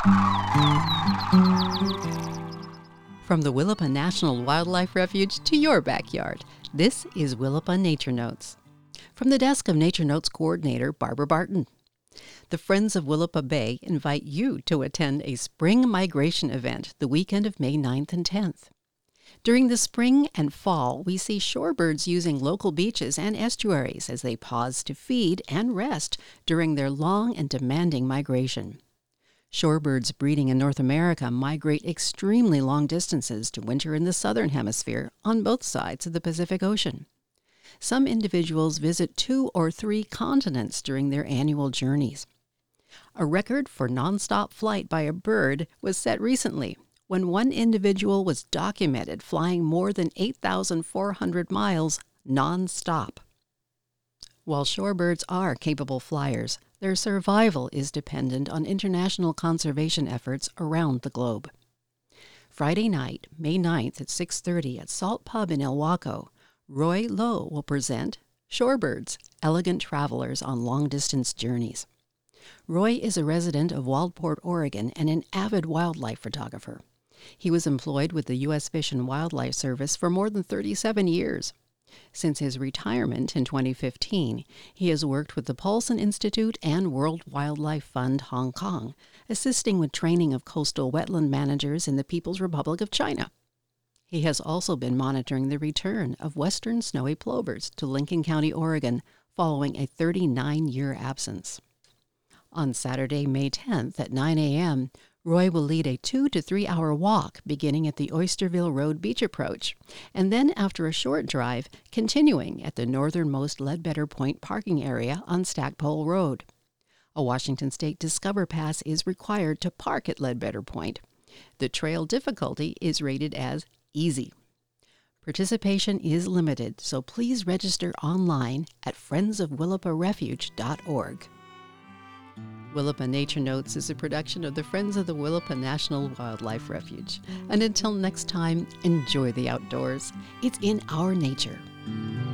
From the Willapa National Wildlife Refuge to your backyard, this is Willapa Nature Notes. From the desk of Nature Notes Coordinator Barbara Barton. The Friends of Willapa Bay invite you to attend a spring migration event the weekend of May 9th and 10th. During the spring and fall, we see shorebirds using local beaches and estuaries as they pause to feed and rest during their long and demanding migration. Shorebirds breeding in North America migrate extremely long distances to winter in the southern hemisphere on both sides of the Pacific Ocean. Some individuals visit 2 or 3 continents during their annual journeys. A record for nonstop flight by a bird was set recently when one individual was documented flying more than 8,400 miles nonstop. While shorebirds are capable flyers, their survival is dependent on international conservation efforts around the globe. Friday night, May 9th at 6:30 at Salt Pub in Ilwaco, Roy Lowe will present Shorebirds, Elegant Travelers on Long-Distance Journeys. Roy is a resident of Waldport, Oregon, and an avid wildlife photographer. He was employed with the U.S. Fish and Wildlife Service for more than 37 years. Since his retirement in 2015, he has worked with the Paulson Institute and World Wildlife Fund Hong Kong, assisting with training of coastal wetland managers in the People's Republic of China. He has also been monitoring the return of western snowy plovers to Lincoln County, Oregon, following a 39-year absence. On Saturday, May 10th at 9 a.m., Roy will lead a 2 to 3 hour walk beginning at the Oysterville Road Beach Approach, and then after a short drive, continuing at the northernmost Ledbetter Point parking area on Stackpole Road. A Washington State Discover Pass is required to park at Ledbetter Point. The trail difficulty is rated as easy. Participation is limited, so please register online at friendsofwillaparefuge.org. Willapa Nature Notes is a production of the Friends of the Willapa National Wildlife Refuge. And until next time, enjoy the outdoors. It's in our nature.